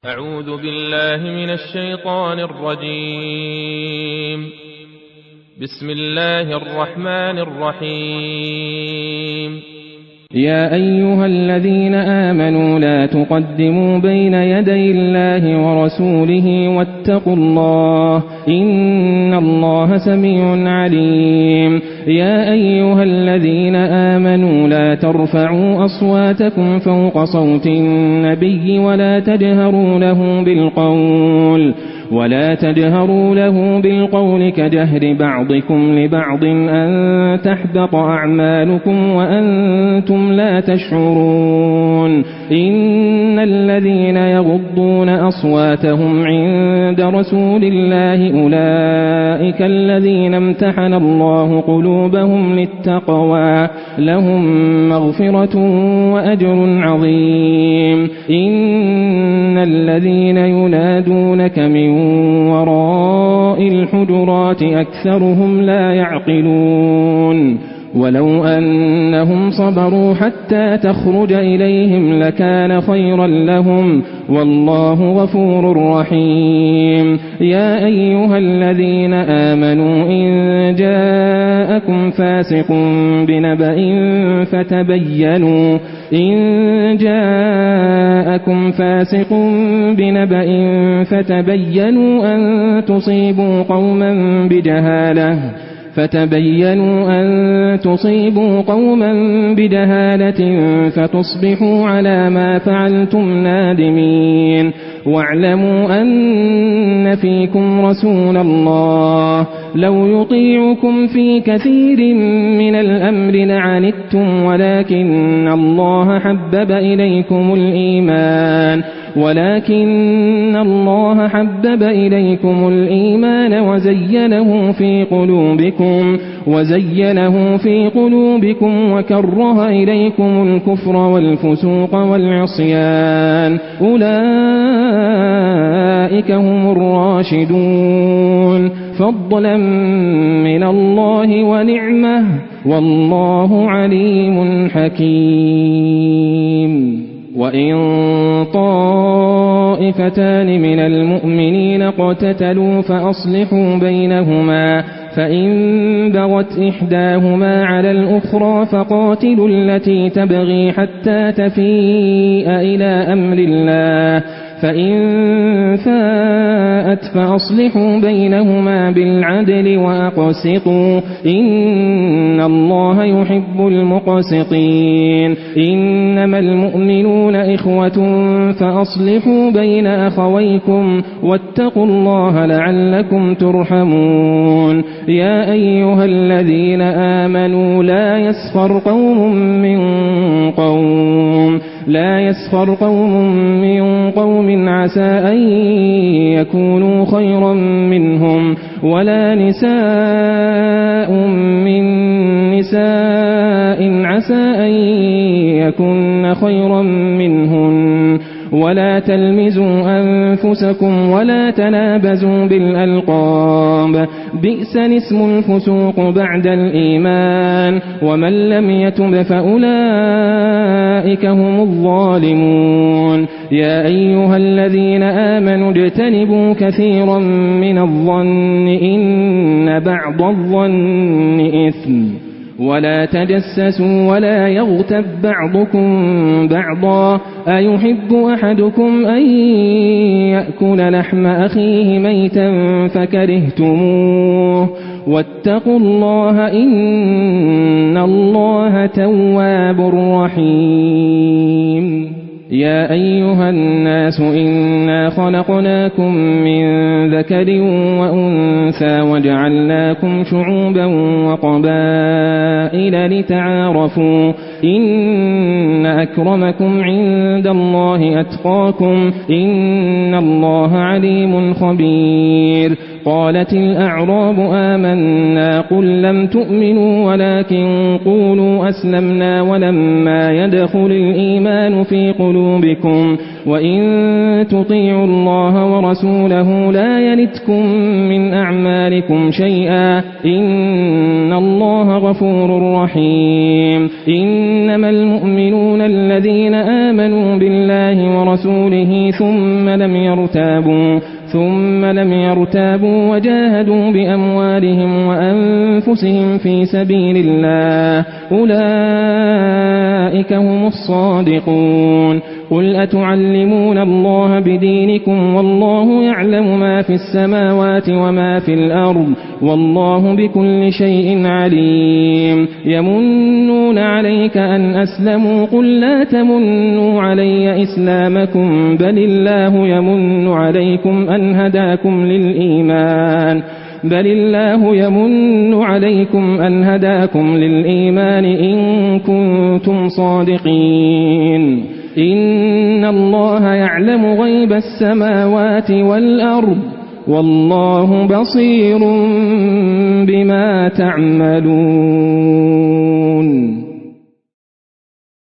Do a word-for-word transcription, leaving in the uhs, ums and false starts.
أعوذ بالله من الشيطان الرجيم. بسم الله الرحمن الرحيم. يا أيها الذين آمنوا لا تقدموا بين يدي الله ورسوله واتقوا الله إن الله سميع عليم. يا أيها الذين آمنوا لا ترفعوا أصواتكم فوق صوت النبي ولا تجهروا له بالقول ولا تجهروا له بالقول كجهر بعضكم لبعض أن تحبط أعمالكم وأنتم لا تشعرون. إن الذين يغضون أصواتهم عند رسول الله أولئك الذين امتحن الله قلوبهم للتقوى لهم مغفرة وأجر عظيم. إن الذين ينادونك من وراء الحجرات أكثرهم لا يعقلون. ولو أنهم صبروا حتى تخرج إليهم لكان خيرا لهم والله غفور رحيم. يا أيها الذين آمنوا إن جاءكم فاسق بنبأ فتبينوا إن جاءكم فاسق بنبأ فتبينوا أن تصيبوا قوما بجهالة فتبينوا أن تصيبوا قوما بجهالة فتصبحوا على ما فعلتم نادمين. واعلموا أن فيكم رسول الله لو يطيعكم في كثير من الأمر لعنتم ولكن الله حبب إليكم الإيمان ولكن الله حبب إليكم الإيمان وزينه في قلوبكم وزينه في قلوبكم وكره إليكم الكفر والفسوق والعصيان أولئك هم الراشدون فضلا من الله ونعمه والله عليم حكيم. وإن طائفتان من المؤمنين اقتتلوا فأصلحوا بينهما فإن بغت إحداهما على الأخرى فقاتلوا التي تبغي حتى تفيء إلى أمر الله فإن فاءت فأصلحوا بينهما بالعدل وأقسطوا إن الله يحب المقسطين. إنما المؤمنون إخوة فأصلحوا بين أخويكم واتقوا الله لعلكم ترحمون. يا أيها الذين آمنوا لا يسخر قوم من قوم لا يسخر قوم من قوم عسى أن يكونوا خيرا منهم ولا نساء من نساء عسى أن يكون خيرا منهن ولا تلمزوا أنفسكم ولا تنابزوا بالألقاب بئس الاسم الفسوق بعد الإيمان ومن لم يتب فأولئك هم الظالمون. يا أيها الذين آمنوا اجتنبوا كثيرا من الظن إن بعض الظن إثم ولا تجسسوا ولا يغتب بعضكم بعضا أيحب أحدكم أن يأكل لحم أخيه ميتا فكرهتموه واتقوا الله إن الله تواب رحيم. يا أيها الناس إنا خلقناكم من ذكر وأنثى وجعلناكم شعوبا وقبائل لتعارفوا إن أكرمكم عند الله أتقاكم إن الله عليم خبير. قالت الأعراب آمنا قل لم تؤمنوا ولكن قولوا أسلمنا ولما يدخل الإيمان في قلوبكم وإن تطيعوا الله ورسوله لا يلتكم من أعمالكم شيئا إن الله غفور رحيم إنما المؤمنون الذين آمنوا بالله ورسوله ثم لم يرتابوا ثم لم يرتابوا وجاهدوا بأموالهم وأنفسهم في سبيل الله أولئك هم الصادقون قل أتعلمون الله بدينكم والله يعلم ما في السماوات وما في الأرض والله بكل شيء عليم يمنون عليك أن أسلموا قل لا تمنوا علي إسلامكم بل الله يمن عليكم أن هداكم للإيمان بل الله يمن عليكم أن هداكم للإيمان إن كنتم صادقين إن الله يعلم غيب السماوات والأرض والله بصير بما تعملون.